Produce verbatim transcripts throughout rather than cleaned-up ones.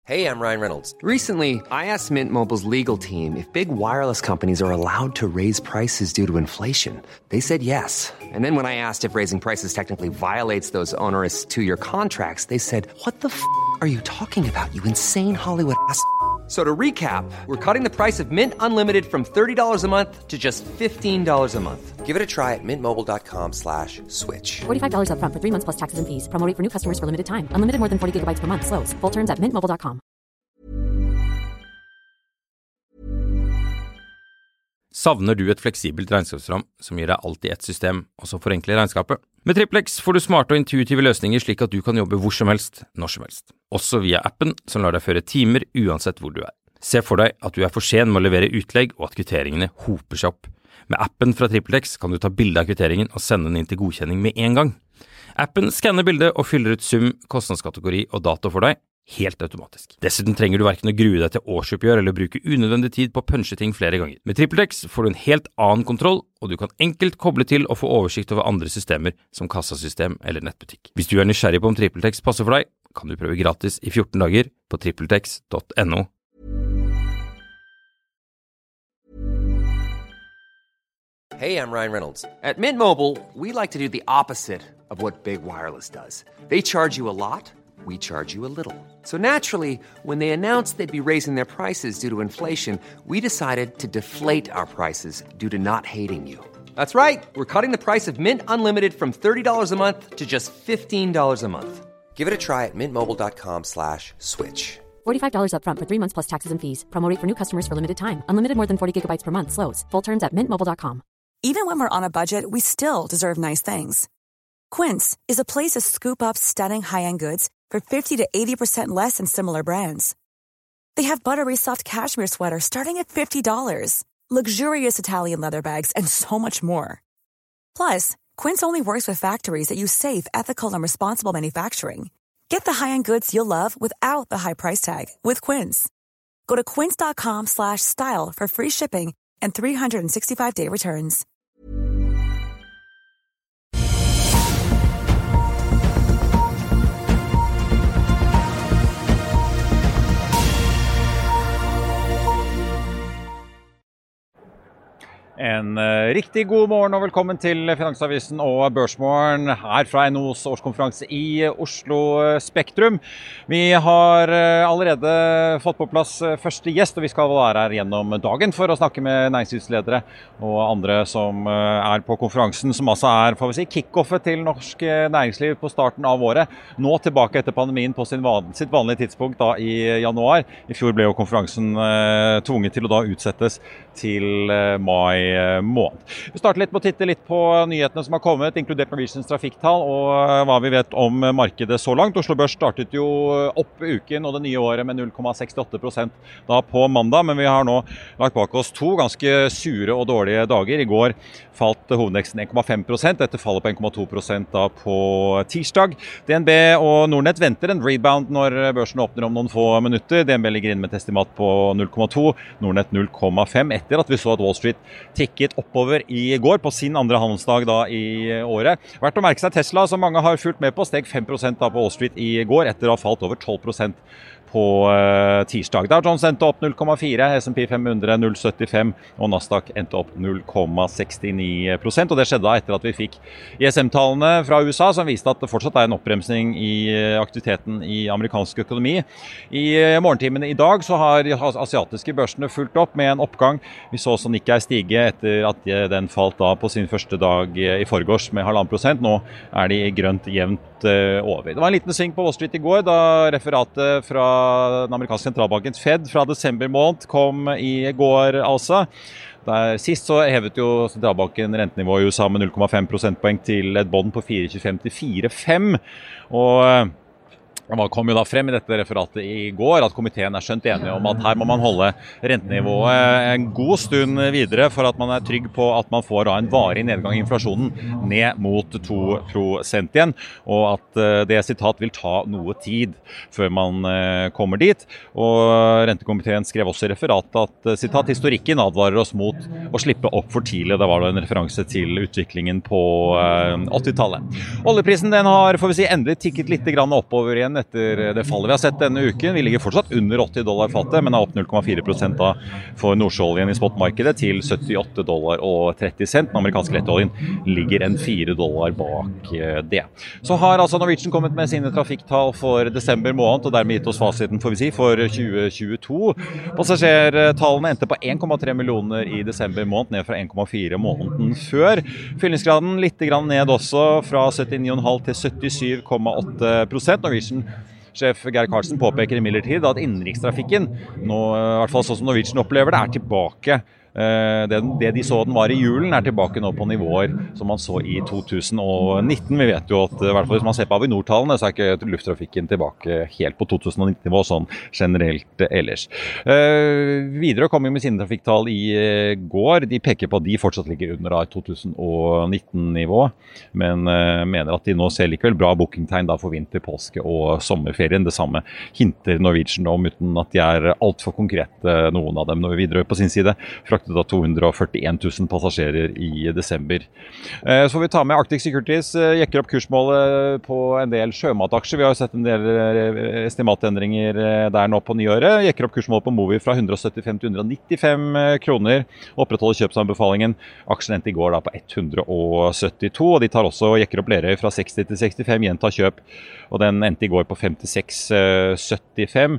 Hey, I'm Ryan Reynolds. Recently, I asked Mint Mobile's legal team if big wireless companies are allowed to raise prices due to inflation. They said yes. And then when I asked if raising prices technically violates those onerous two-year contracts, they said, what the f*** are you talking about, you insane Hollywood ass f- So to recap, we're cutting the price of Mint Unlimited from thirty dollars a month to just fifteen dollars a month. Give it a try at mintmobile.com slash switch. forty-five dollars up front for three months plus taxes and fees. Promo rate for new customers for limited time. Unlimited more than forty gigabytes per month. Slows full terms at mint mobile dot com. Savner du et fleksibelt regnskapsprogram som gir deg alt i ett system, og som forenkler regnskapet? Med TrippelX får du smarte og intuitive løsninger slik at du kan jobbe hvor som helst, når som helst. Også via appen som lar deg føre timer uansett hvor du er. Se for deg at du er for sen med å levere utlegg og at kvitteringene hoper seg opp. Med appen fra TrippelX kan du ta bilde av kvitteringen og sende den inn til godkjenning med en gang. Appen skanner bildet og fyller ut sum, kostnadskategori og dato for deg, helt automatisk. Dessuten trenger du hverken å grue deg til årsoppgjør eller bruke unødvendig tid på å punche ting flere ganger. Med TrippelX får du en helt annen kontroll, og du kan enkelt koble til og få oversikt over andre systemer som kassasystem eller nettbutikk. Hvis du er nysgjerrig på om TrippelX passer for deg, kan du prøve gratis i fjorten dager på trippeltex dot no. Hey, I'm Ryan Reynolds. At Mint Mobile, we like to do the opposite of what Big Wireless does. They charge you a lot, we charge you a little. So naturally, when they announced they'd be raising their prices due to inflation, we decided to deflate our prices due to not hating you. That's right. We're cutting the price of Mint Unlimited from thirty dollars a month to just fifteen dollars a month. Give it a try at mintmobile.com slash switch. forty-five dollars up front for three months plus taxes and fees. Promo rate for new customers for limited time. Unlimited more than forty gigabytes per month. Slows full terms at mint mobile dot com. Even when we're on a budget, we still deserve nice things. Quince is a place to scoop up stunning high-end goods for fifty to eighty percent less than similar brands. They have buttery soft cashmere sweaters starting at fifty dollars, luxurious Italian leather bags, and so much more. Plus, Quince only works with factories that use safe, ethical, and responsible manufacturing. Get the high-end goods you'll love without the high price tag with Quince. Go to quince.com slash style for free shipping and three sixty-five day returns. En uh, riktig god morgen og velkommen til Finansavisen og Børsmorgen her fra N O's årskonferanse i Oslo Spektrum. Vi har uh, allerede fått på plass uh, første gjest, og vi skal være her gjennom dagen for å snakke med næringslivsledere og andre som uh, er på konferansen, som altså er, får vi si, kickoffet til norsk uh, næringsliv på starten av året. Nå tilbake etter pandemien på sin van sitt vanlige tidspunkt da i januar. I fjor ble jo konferansen uh, tvunget til å da utsettes til uh, mai måned. Vi starter litt med å titte litt på nyhetene som har kommet, inkludert Norwegians trafikktall og hva vi vet om markedet så langt. Oslo Børs startet jo opp uken og det nye året med null komma sekstiåtte prosent da på mandag, men vi har nå lagt bak oss to ganske sure og dårlige dager. I går falt hovedindeksen en komma fem prosent, etter fallet på en komma to prosent da på tirsdag. D N B og Nordnett venter en rebound når børsen åpner om noen få minutter. D N B ligger inn med et estimat på null komma to, Nordnett null komma fem, etter at vi så at Wall Street tikket oppover i går på sin andre handelsdag da i året. Verdt å merke seg Tesla, som mange har fulgt med på, steg fem prosent da på Wall Street i går, etter å ha falt over tolv prosent på uh, tirsdag. Dow Jones endte opp null komma fire, S and P fem hundre null komma syttifem og Nasdaq endte opp null komma sekstini prosent. Og det skjedde da etter at vi fikk I S M-tallene fra U S A som viste at det fortsatt er en oppbremsning i aktiviteten i amerikansk økonomi. I morgentimene i dag så har asiatiske børsene fulgt opp med en oppgang. Vi så så Nikkei stige etter at den falt da på sin første dag i forgårs med halvannen prosent. Nå er de grønt jevnt over. Det var en liten sving på Wall Street i går da referatet fra den amerikanske sentralbanken Fed fra desember måned kom i går altså. Der, sist så hevet jo sentralbanken rentenivået i U S A med null komma fem prosentpoeng til et bånd på fire komma tjuefem til fire komma fem, og det kom jo da frem i dette referatet i går at komiteen er skjønt enige om at her må man holde rentenivået en god stund videre for at man er trygg på at man får da en varig nedgang i inflasjonen ned mot to prosent igjen, og at det sitat vil ta noe tid før man kommer dit. Og rentekomiteen skrev også i referatet at sitat historikken advarer oss mot å slippe opp for tidlig. Det var da en referanse til utviklingen på åttitallet. Oljeprisen den har, får vi si, endelig tikket litt grann oppover igjen igjen etter det fallet vi har sett denne uken. Vi ligger fortsatt under åtti dollar fatet, men er opp null komma fire prosent da for nordsjøoljen i spotmarkedet til syttiåtte dollar og tretti cent. Den amerikanske lettoljen ligger en fire dollar bak det. Så har altså Norwegian kommet med sine trafikktall for desember måned, og dermed gitt oss fasiten, får vi si, for tjue tjueto. Passasjertallene endte på en komma tre millioner i desember måned, ned fra en komma fire måneden før. Fyllingsgraden litt grann ned også, fra syttini komma fem til syttisju komma åtte prosent. Norwegian-sjef Geir Karlsen påpeker imidlertid at innenrikstrafikken, nå, i hvert fall sånn som Norwegian opplever det, er tilbake. Det, det de så den var i julen er tilbake nå på nivåer som man så i to tusen og nitten. Vi vet jo at i hvert fall hvis man ser på Avinor-tallene, så er ikke lufttrafikken tilbake helt på to tusen og nitten-nivå sånn generelt ellers. Eh, videre kom vi med sine trafikktall i går. De peker på at de fortsatt ligger under da, to tusen og nitten-nivå, men eh, mener at de nå ser likevel bra bookingtegn da for vinter, påske og sommerferien. Det samme hinter Norwegian om, uten at de er alt for konkrete, noen av dem. Når vi videre på sin side fra da to hundre og førtien tusen passasjerer i desember. Så får vi ta med Arctic Securities, jekker opp kursmålet på en del sjømataksjer. Vi har jo sett en del estimatendringer der nå på nyåret. Jekker opp kursmålet på Movi fra hundre og syttifem til hundre og nittifem kroner. Opprettholder kjøpsanbefalingen. Aksjen endte i går da på hundre og syttito, og de tar også jekker opp Lerøy fra seksti til sekstifem, gjentar kjøp, og den endte i går på femtiseks syttifem.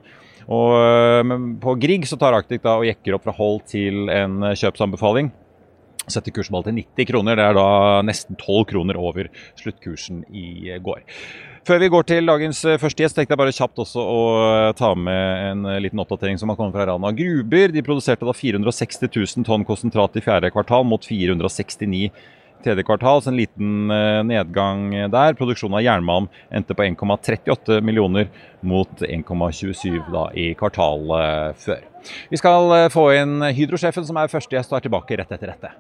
Og på Grieg så tar Arctic da og jekker opp fra hold til en kjøpsanbefaling. Setter kursmål til nitti kroner, det er da nesten tolv kroner over sluttkursen i går. Før vi går til dagens første gjest, tenkte jeg bare kjapt også å ta med en liten oppdatering som har kommet fra Rana Gruber. De produserte da fire hundre og seksti tusen tonn konsentrat i fjerde kvartal mot fire hundre og sekstini tredje kvartal, så en liten nedgang der. Produksjonen av jernmalm endte på en komma trettiåtte millioner mot en komma tjuesju da i kvartalet før. Vi skal få inn Hydro-sjefen som er første gjest og er tilbake rett etter dette.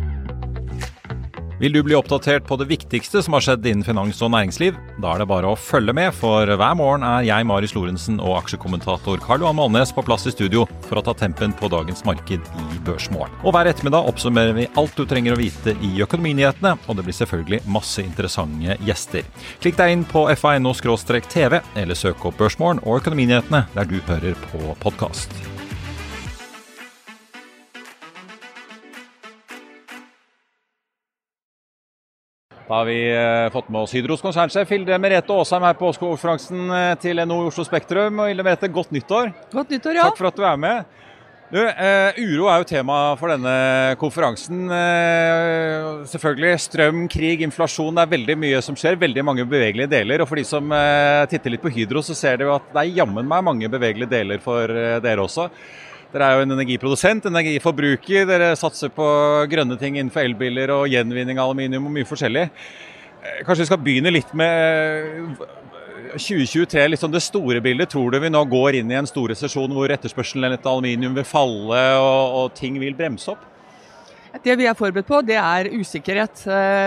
Vil du bli oppdatert på det viktigste som har skjedd innen finans og næringsliv? Da er det bare å følge med, for hver morgen er jeg, Marius Lorentzen, og aksjekommentator Karl Johan Malnes på plass i studio for å ta tempen på dagens marked i Børsmorgen. Og hver ettermiddag oppsummerer vi alt du trenger å vite i økonominyhetene, og det blir selvfølgelig masse interessante gjester. Klikk deg inn på f a punkt no skråstrek t v, eller søk opp Børsmorgen og økonominyhetene der du hører på podcast. Da har vi eh, fått med oss Hydros konsernsjef Hilde Merete Aasheim her på årskonferansen til N H O Oslo Spektrum. Og Hilde Merete, godt nyttår. Godt nyttår, ja. Takk for at du er med. Du, eh, uro er jo tema for denne konferansen. Eh, selvfølgelig strøm, krig, inflasjon, det er veldig mye som skjer, veldig mange bevegelige deler. Og for de som eh, titter litt på Hydro, så ser de jo at det er jammen meg mange bevegelige deler for eh, dere også. Dere er jo en energiprodusent, energiforbruker, dere satser på grønne ting innenfor elbiler og gjenvinning av aluminium og mye forskjellig. Kanskje vi skal begynne litt med tjue tjuetre, litt sånn det store bildet. Tror du vi nå går inn i en stor resesjon hvor etterspørselen etter aluminium vil falle og, og ting vil bremse opp? Det vi er forberedt på, det er usikkerhet.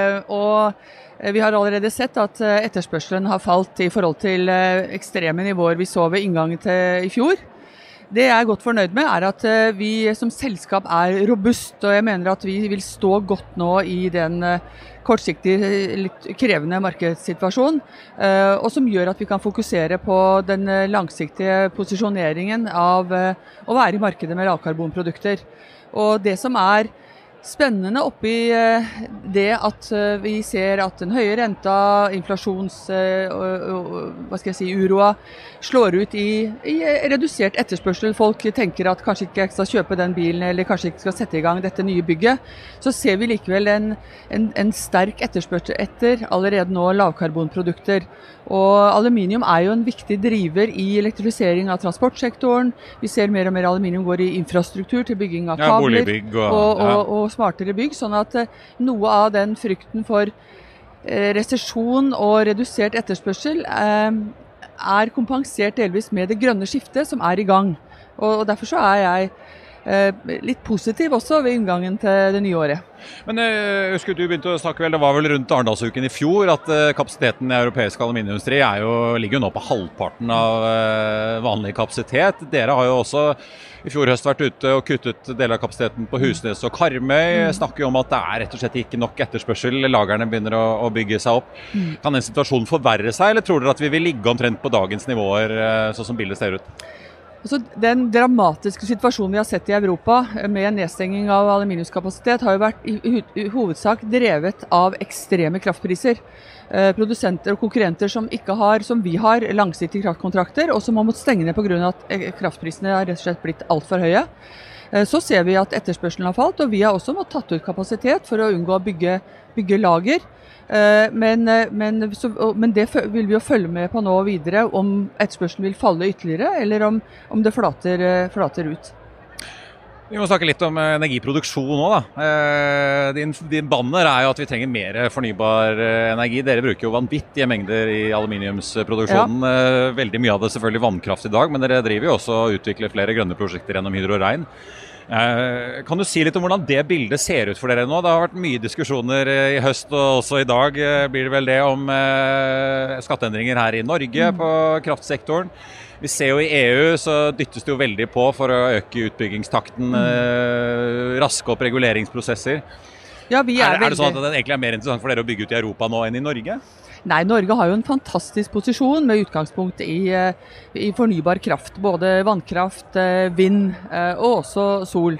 Og vi har allerede sett at etterspørselen har falt i forhold til ekstreme nivåer vi så ved inngangen til i fjor. Det jeg er godt fornøyd med er at vi som selskap er robust, og jeg mener at vi vil stå godt nå i den kortsiktig litt krevende markedssituasjonen, og som gjør at vi kan fokusere på den langsiktige posisjoneringen av å være i markedet med lavkarbonprodukter. Og det som er spennende oppi det at vi ser at den høye renta, inflasjons, hva skal jeg si, uroa, slår ut i, i redusert etterspørsel. Folk tenker at kanskje ikke jeg skal kjøpe den bilen, eller kanskje ikke skal sette i gang dette nye bygget. Så ser vi likevel en, en, en sterk etterspørsel etter allerede nå lavkarbonprodukter. Og aluminium er jo en viktig driver i elektrifisering av transportsektoren. Vi ser mer og mer aluminium går i infrastruktur til bygging av kabler ja, og, og, ja. og, og smartere bygg, sånn at noe av den frykten for eh, resesjon og redusert etterspørsel eh, er kompensert delvis med det grønne skiftet som er i gang. Og, og derfor så er jeg litt positiv også ved inngangen til det nye året. Men jeg husker du begynte å snakke vel, det var vel rundt Arendalsuken i fjor, at kapasiteten i europeisk aluminiumsindustri er jo, ligger jo nå på halvparten av vanlig kapasitet. Dere har jo også i fjor høst vært ute og kuttet deler av kapasiteten på Husnes og Karmøy. Mm. Snakker jo om at det er rett og slett ikke nok etterspørsel, lagerne begynner å, å bygge seg opp. Mm. Kan den situasjonen forverre seg, eller tror dere at vi vil ligge omtrent på dagens nivåer, sånn som bildet ser ut? Altså, den dramatiske situasjonen vi har sett i Europa med nedstenging av aluminiumskapasitet har jo vært i, i, i hovedsak drevet av ekstreme kraftpriser. Eh, produsenter og konkurrenter som ikke har, som vi har, langsiktige kraftkontrakter, og som har måttet stenge ned på grunn av at kraftprisene har rett og slett blitt alt for høye. Eh, så ser vi at etterspørselen har falt, og vi har også måttet tatt ut kapasitet for å unngå å bygge, bygge lager. Men, men, så, men det vil vi jo følge med på nå videre, om etterspørselen vil falle ytterligere, eller om, om det flater, flater ut. Vi må snakke litt om energiproduksjon nå da. Din, din banner er jo at vi trenger mer fornybar energi. Dere bruker jo vanvittige mengder i aluminiumsproduksjonen. Ja. Veldig mye av det selvfølgelig vannkraft i dag, men dere driver jo også og utvikler flere grønne prosjekter gjennom Hydro Rein. Kan du si litt om hvordan det bildet ser ut for dere nå? Det har vært mye diskusjoner i høst, og også i dag blir det vel det om skatteendringer her i Norge mm. på kraftsektoren. Vi ser jo i E U så dyttes det jo veldig på for å øke utbyggingstakten, mm. raske opp reguleringsprosesser. Ja, vi er, er, er det sånn at veldig... det egentlig er mer interessant for dere å bygge ut i Europa nå enn i Norge? Nei, Norge har jo en fantastisk posisjon med utgangspunkt i, i fornybar kraft, både vannkraft, vind og også sol.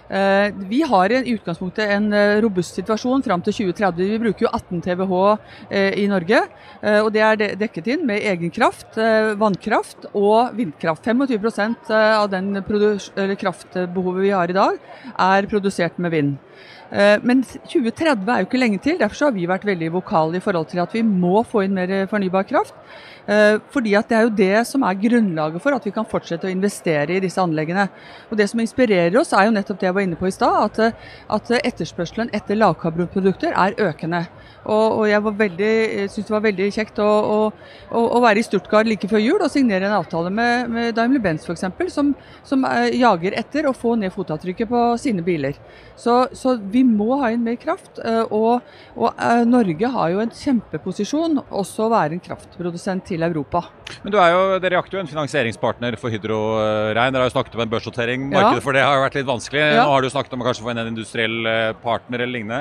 Vi har i utgangspunktet en robust situasjon frem til tjue tretti. Vi bruker jo atten terawatt i Norge, og det er dekket inn med egen kraft, vannkraft og vindkraft. tjuefem prosent av den kraftbehovet vi har i dag er produsert med vind. Men tjue tretti er jo ikke lenge til, derfor har vi vært veldig vokale i forhold til at vi må få inn mer fornybar kraft. Fordi at det er jo det som er grunnlaget for at vi kan fortsette å investere i disse anleggene. Og det som inspirerer oss er jo nettopp det jeg var inne på i stad, at, at etterspørselen etter lavkarbonprodukter er økende. Og, og jeg var veldig, synes det var veldig kjekt å, å, å, å være i Stuttgart like før jul og signere en avtale med, med Daimler-Benz for eksempel, som, som jager etter å få ned fotavtrykket på sine biler. Så, så vi må ha inn mer kraft, og, og Norge har jo en kjempeposisjon også å være en kraftprodusent til Europa. Men du er jo, dere er jo en finansieringspartner for Hydro Rein. Dere har jo snakket om en børsnotering. Markedet ja. For det har jo vært litt vanskelig. Ja. Nå har du snakket om å kanskje få inn en industriell partner eller lignende.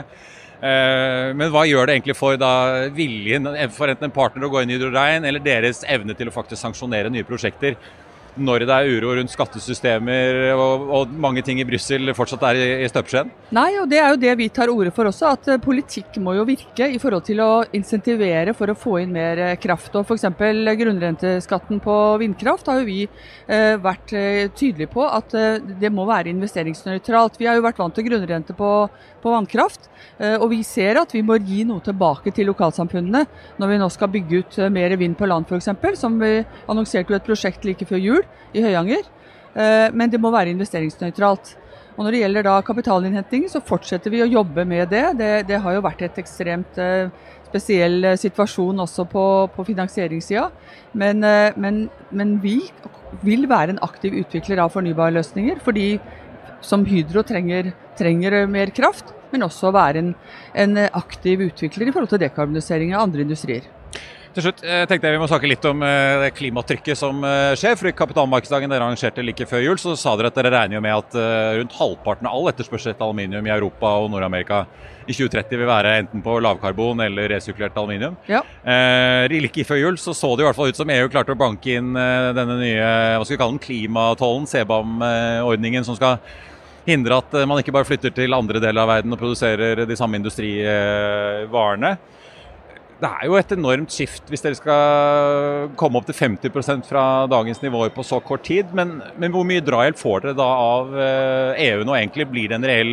Men hva gjør det egentlig for da viljen for enten en partner å gå inn i Hydro Rein eller deres evne til å faktisk sanksjonere nye prosjekter når det er uro rundt skattesystemer og, og mange ting i Brussel fortsatt er i, i støpeskjeen? Nei, og det er jo det vi tar ordet for også, at politikk må jo virke i forhold til å insentivere for å få inn mer kraft. Og for eksempel grunnrenteskatten på vindkraft har jo vi eh, vært eh, tydelige på at eh, det må være investeringsnøytralt. Vi har jo vært vant til grunnrente på, på vannkraft, eh, og vi ser at vi må gi noe tilbake til lokalsamfunnene når vi nå skal bygge ut eh, mer vind på land for eksempel, som vi annonserte jo et prosjekt like før jul i Høyanger, men det må være investeringsnøytralt. Og når det gjelder da kapitalinnhenting, så fortsetter vi å jobbe med det. Det, det har jo vært et ekstremt uh, spesiell situasjon også på, på finansieringssida, men, uh, men, men vi vil være en aktiv utvikler av fornybare løsninger, fordi som Hydro trenger, trenger mer kraft, men også være en, en aktiv utvikler i forhold til dekarbonisering av andre industrier. Til slutt tenkte jeg vi må snakke litt om det klimatrykket som skjer, for i kapitalmarkedsdagen dere arrangerte like før jul, så sa dere at dere regner jo med at rundt halvparten av all etterspørsel etter aluminium i Europa og Nord-Amerika i tjue tretti vil være enten på lavkarbon eller resirkulert aluminium. Ja. Eh, like før jul så så det i hvert fall ut som E U klarte å banke inn denne nye, hva skal vi kalle den, klimatollen, C B A M-ordningen som skal hindre at man ikke bare flytter til andre deler av verden og produserer de samme industrivarene. Det er jo et enormt skift hvis dere skal komme opp til femti prosent fra dagens nivåer på så kort tid, men, men hvor mye drahjelp får dere da av E U nå? Egentlig blir det en reell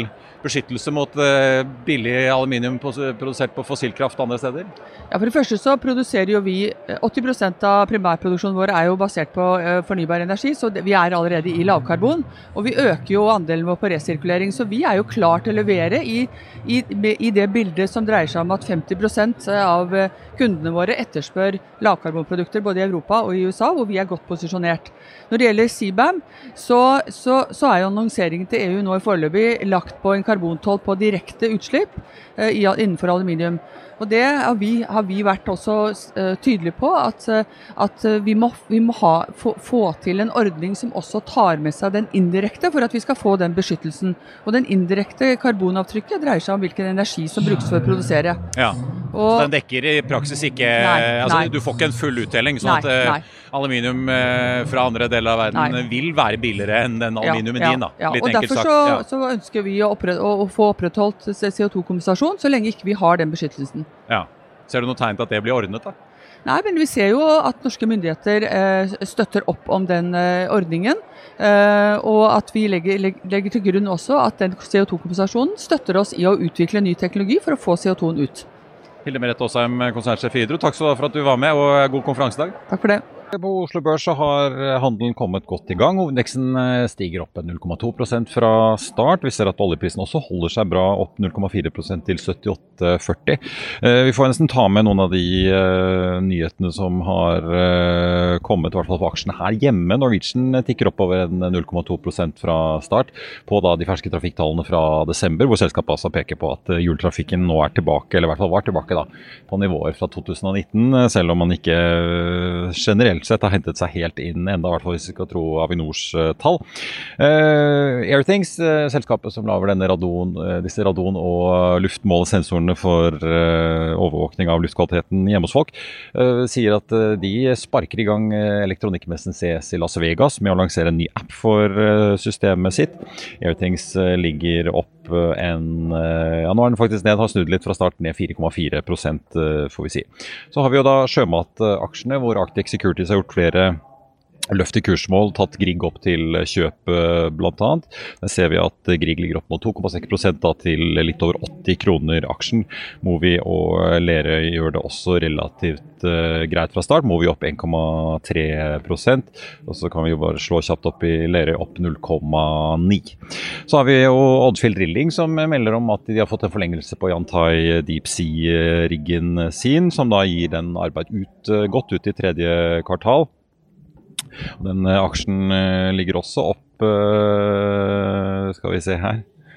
beskyttelse mot uh, billig aluminium produsert på fossilkraft andre steder? Ja, for det første så produserer jo vi, åtti prosent av primærproduksjonen vår er jo basert på uh, fornybar energi, så det, vi er allerede i lavkarbon, og vi øker jo andelen vår på resirkulering, så vi er jo klar til å levere i, i, i det bildet som dreier seg om at femti prosent av kundene våre etterspør lavkarbonprodukter både i Europa og i U S A, hvor vi er godt posisjonert. Når det gjelder C B A M, så, så, så er jo annonseringen til E U nå i foreløpig lagt på en karbontoll på direkte utslipp eh, innenfor aluminium. Og det har vi, har vi vært også uh, tydelige på, at, at vi må, vi må ha, få, få til en ordning som også tar med seg den indirekte, for at vi skal få den beskyttelsen. Og den indirekte karbonavtrykket dreier seg om hvilken energi som brukes for å produsere. Ja, og, så den dekker i praksis ikke, nei, altså nei. Du får ikke en full uttelling, sånn nei, at nei. aluminium fra andre deler av verden nei. vil være billigere enn den aluminiumen ja, ja, din da. Ja, Litt og enkelt derfor sagt. Så, ja. så ønsker vi å, opprett, å, å få opprettholdt C O to kompensasjon, så lenge ikke vi har den beskyttelsen. Ja. Ser du noe tegn til at det blir ordnet da? Nei, men vi ser jo at norske myndigheter eh, støtter opp om den eh, ordningen, eh, og at vi legger, legger til grunn også at den C O to kompensasjonen støtter oss i å utvikle ny teknologi for å få C O to ut. Hilde Merete Aasheim, konsernsjef i Hydro, takk skal du ha for at du var med, og god konferansedag. Takk for det. På Oslo Børs så har handelen kommet godt i gang. Hovedindeksen stiger opp null komma to prosent fra start. Vi ser at oljeprisen også holder seg bra opp null komma fire prosent til syttiåtte førti. Vi får nesten ta med noen av de uh, nyhetene som har uh, kommet, i hvert fall på aksjene her hjemme. Norwegian tikker opp over en null komma to prosent fra start på da de ferske trafikktallene fra desember, hvor selskapet altså peker på at juletrafikken nå er tilbake, eller i hvert fall var tilbake da, på nivåer fra to tusen og nitten, selv om man ikke uh, generelt sett har hentet seg helt inn enda, i hvert fall hvis vi skal tro Avinors uh, tall. Uh, Airthings, uh, selskapet som laver denne radon, uh, disse radon- og luftmålesensorene for uh, overvåkning av luftkvaliteten hjemme hos folk, uh, sier at uh, de sparker i gang uh, elektronikkmessen C E S i Las Vegas med å lansere en ny app for uh, systemet sitt. Airthings uh, ligger opp en, ja nå er den faktisk ned, har snudd litt fra start ned fire komma fire prosent får vi si. Så har vi jo da sjømataksjene hvor Arctic Securities har gjort flere løft i kursmål, tatt Grieg opp til kjøp blant annet. Der ser vi at Grieg ligger opp mot to komma seks prosent da, til litt over åtti kroner aksjen. Movi og Lerøy gjør det også relativt uh, greit fra start. Movi opp en komma tre prosent, og så kan vi jo bare slå kjapt opp i Lerøy opp null komma ni. Så har vi jo Odfjell Drilling som melder om at de har fått en forlengelse på Yantai Deep Sea-riggen sin, som da gir den arbeid ut, godt ut i tredje kvartal. Den aksjen ligger også opp, skal vi se her,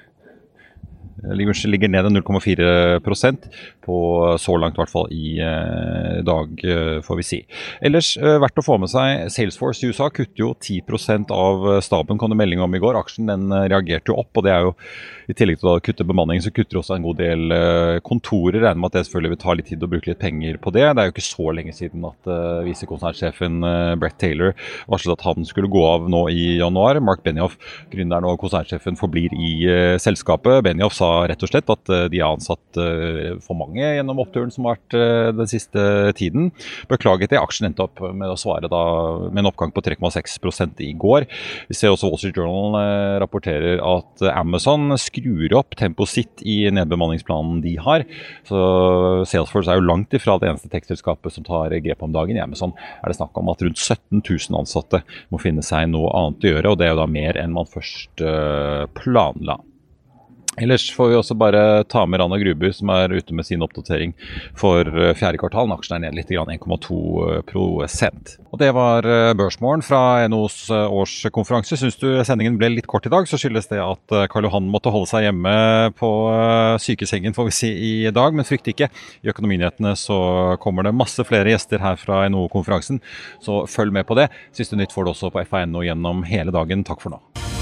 ligger, ligger ned null komma fire prosent på så langt i hvert fall i eh, dag, får vi si. Ellers, eh, verdt å få med seg, Salesforce i U S A kutter jo ti prosent av staben, kom det melding om i går. Aksjen den reagerte jo opp, og det er jo i tillegg til å kutte bemanning, så kutter også en god del eh, kontorer. Regner med at det selvfølgelig vil ta litt tid å bruke litt penger på det. Det er jo ikke så lenge siden at eh, visekonsernsjefen eh, Brett Taylor varslet at han skulle gå av nå i januar. Mark Benioff, gründeren og konsernsjefen, forblir i eh, selskapet. Benioff sa rett og slett at de har ansatt for mange gjennom oppturen som har vært den siste tiden. Beklaget det, aksjen endte opp med å svare da med en oppgang på tre komma seks prosent i går. Vi ser også Wall Street Journal rapporterer at Amazon skrur opp tempoet sitt i nedbemanningsplanen de har. Så Salesforce er jo langt ifra det eneste tekstselskapet som tar grep om dagen. I Amazon er det snakk om at rundt sytten tusen ansatte må finne seg noe annet å gjøre, og det er jo da mer enn man først planla. Ellers får vi også bare ta med Rana Gruber, som er ute med sin oppdatering for fjerde kvartal. Aksjen er ned litt, en komma to prosent. Og det var Børsmorgen fra N O's årskonferanse. Synes du sendingen ble litt kort i dag, så skyldes det at Karl Johan måtte holde seg hjemme på sykesengen, får vi si, i dag. Men frykt ikke, i Økonominyhetene så kommer det masse flere gjester her fra N O-konferansen, så følg med på det. Siste nytt får du også på F A N O gjennom hele dagen. Takk for nå.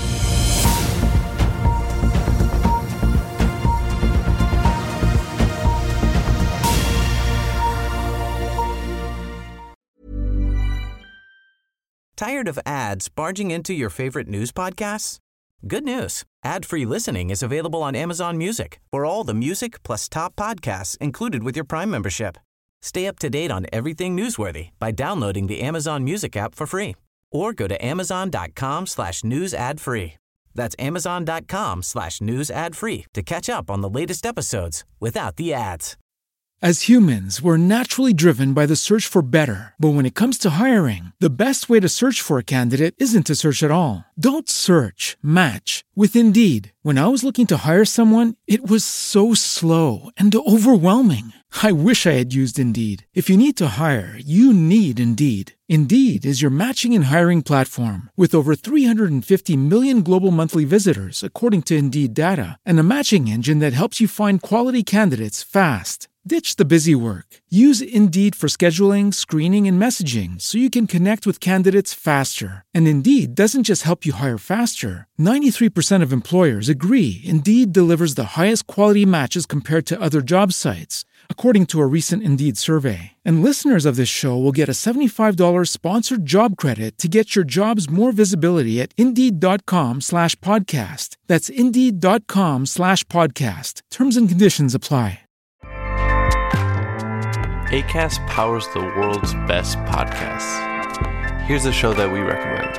Tired of ads barging into your favorite news podcasts? Good news. Ad-free listening is available on Amazon Music for all the music plus top podcasts included with your Prime membership. Stay up to date on everything newsworthy by downloading the Amazon Music app for free or go to amazon.com slash news ad free. That's amazon.com slash news ad free to catch up on the latest episodes without the ads. As humans, we're naturally driven by the search for better. But when it comes to hiring, the best way to search for a candidate isn't to search at all. Don't search, match with Indeed. When I was looking to hire someone, it was so slow and overwhelming. I wish I had used Indeed. If you need to hire, you need Indeed. Indeed is your matching and hiring platform with over three hundred fifty million global monthly visitors, according to Indeed data, and a matching engine that helps you find quality candidates fast. Ditch the busy work. Use Indeed for scheduling, screening, and messaging so you can connect with candidates faster. And Indeed doesn't just help you hire faster. ninety-three percent of employers agree Indeed delivers the highest quality matches compared to other job sites, according to a recent Indeed survey. And listeners of this show will get a seventy-five dollars sponsored job credit to get your jobs more visibility at Indeed.com slash podcast. That's Indeed.com slash podcast. Terms and conditions apply. Acast powers the world's best podcasts. Here's a show that we recommend.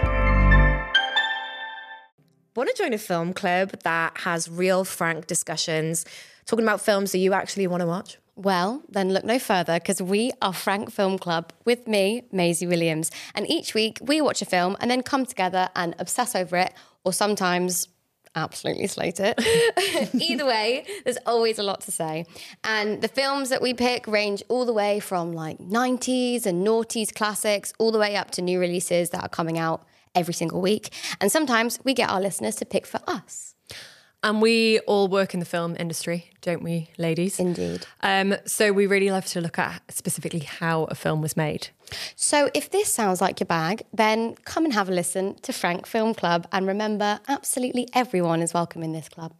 Want to join a film club that has real, frank discussions, talking about films that you actually want to watch? Well, then look no further, because we are Frank Film Club with me, Maisie Williams. And each week we watch a film and then come together and obsess over it, or sometimes absolutely slate it. Either way, there's always a lot to say. And the films that we pick range all the way from like nineties and noughties classics, all the way up to new releases that are coming out every single week. And sometimes we get our listeners to pick for us. And we all work in the film industry, don't we, ladies? Indeed. Um, so we really love to look at specifically how a film was made. So if this sounds like your bag, then come and have a listen to Frank Film Club. And remember, absolutely everyone is welcome in this club.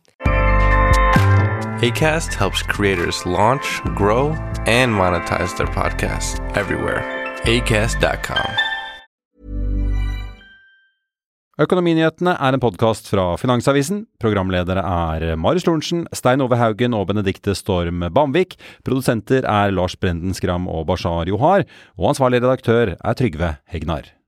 Acast helps creators launch, grow, and monetize their podcasts everywhere. acast dot com. Økonominyhetene er en podcast fra Finansavisen. Programledere er Marius Lorentzen, Stein Ove Haugen og Benedikte Storm Bamvik. Produsenter er Lars Brenden Skram og Bashar Johar. Og ansvarlig redaktør er Trygve Hegnar.